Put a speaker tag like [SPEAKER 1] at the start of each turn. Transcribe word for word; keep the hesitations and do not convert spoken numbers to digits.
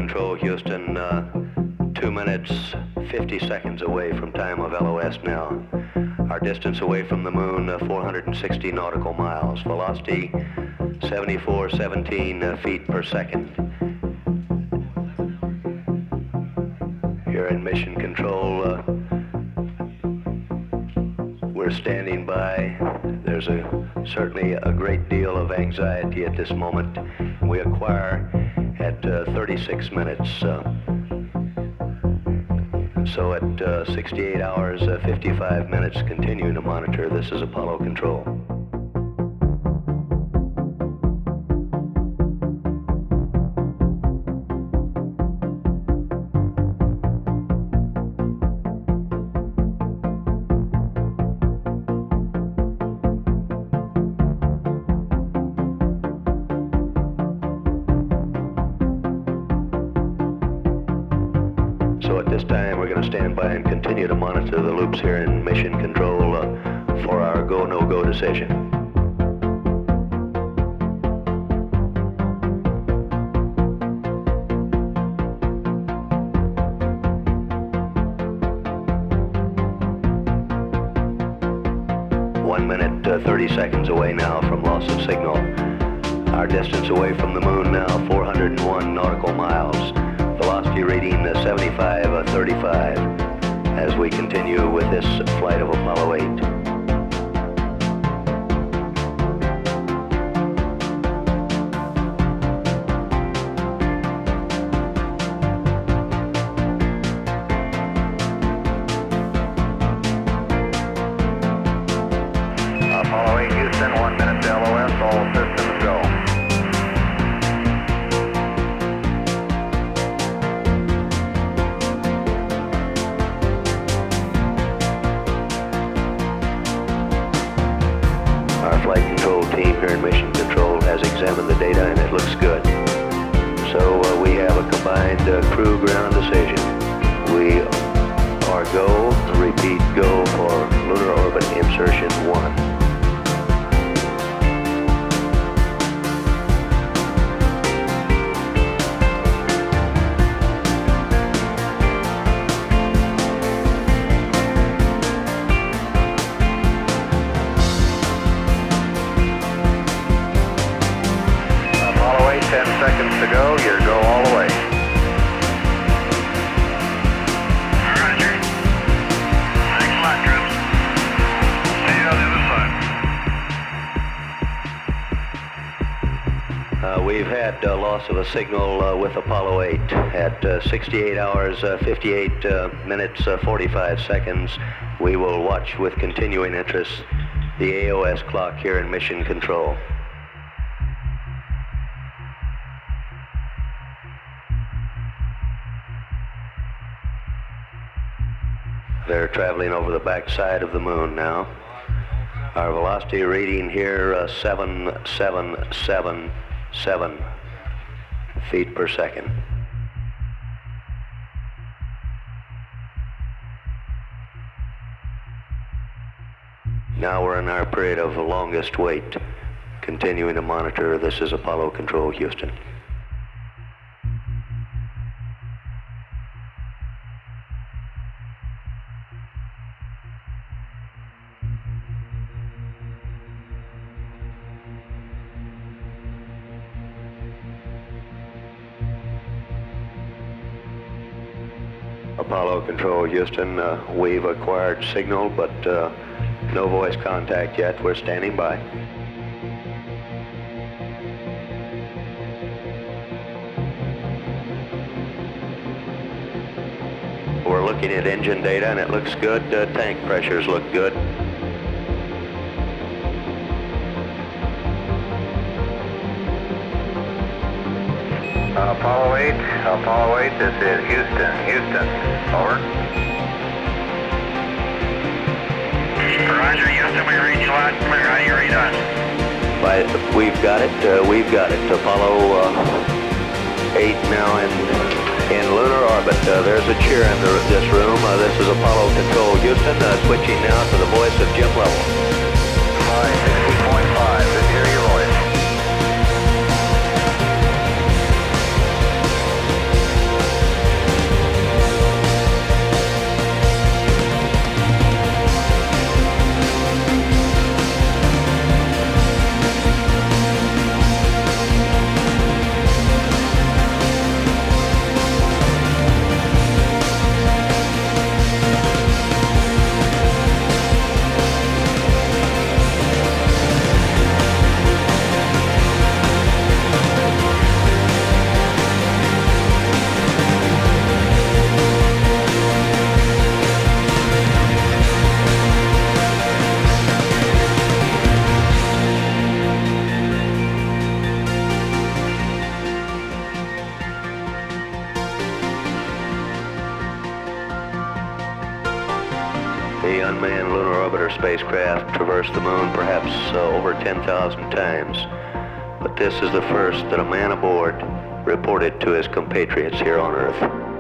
[SPEAKER 1] Control, Houston, uh, two minutes, fifty seconds away from time of L O S now. Our distance away from the moon, uh, four hundred sixty nautical miles. Velocity, seventy-four seventeen uh, feet per second. Here in Mission Control, uh, we're standing by. There's a certainly a great deal of anxiety at this moment. We acquire at uh, thirty-six minutes. Uh, so at uh, sixty-eight hours, uh, fifty-five minutes, continuing to monitor. This is Apollo Control. So at this time, we're going to stand by and continue to monitor the loops here in Mission Control uh, for our go, no-go decision. One minute, uh, thirty seconds away now from loss of signal. Our distance away from the moon now, four hundred one nautical miles. Velocity reading uh, seventy-five thirty-five as we continue with this flight of Apollo eight.
[SPEAKER 2] Apollo eight, Houston, one minute to L O S, all systems go.
[SPEAKER 1] Our flight control team here in Mission Control has examined the data and it looks good. So uh, we have a combined uh, crew ground decision. We are go, repeat, go for lunar orbit insertion one.
[SPEAKER 2] ten seconds to go, your go all the way.
[SPEAKER 3] Roger. Thanks a lot, troops. See you on the other side.
[SPEAKER 1] Uh, we've had uh, loss of a signal uh, with Apollo eight at uh, sixty-eight hours, uh, fifty-eight uh, minutes, uh, forty-five seconds. We will watch with continuing interest the A O S clock here in Mission Control. They're traveling over the backside of the moon now. Our velocity reading here, uh, seven seven seven seven feet per second. Now we're in our period of longest wait, continuing to monitor. This is Apollo Control, Houston. Apollo Control, Houston, uh, we've acquired signal, but uh, no voice contact yet. We're standing by. We're looking at engine data and it looks good. Uh, tank pressures look good.
[SPEAKER 2] Apollo eight, Apollo eight, this is Houston, Houston, over.
[SPEAKER 3] Roger, Houston, we read you loud and clear. How do you read us?
[SPEAKER 1] By, we've got it, uh, we've got it. Apollo uh, eight now in, in lunar orbit. Uh, there's a cheer in the, this room. Uh, this is Apollo Control, Houston, uh, switching now to the voice of Jim Lovell.
[SPEAKER 2] Five, sixty point five, let's hear your voice.
[SPEAKER 1] The unmanned lunar orbiter spacecraft traversed the moon perhaps uh, over ten thousand times, but this is the first that a man aboard reported to his compatriots here on Earth.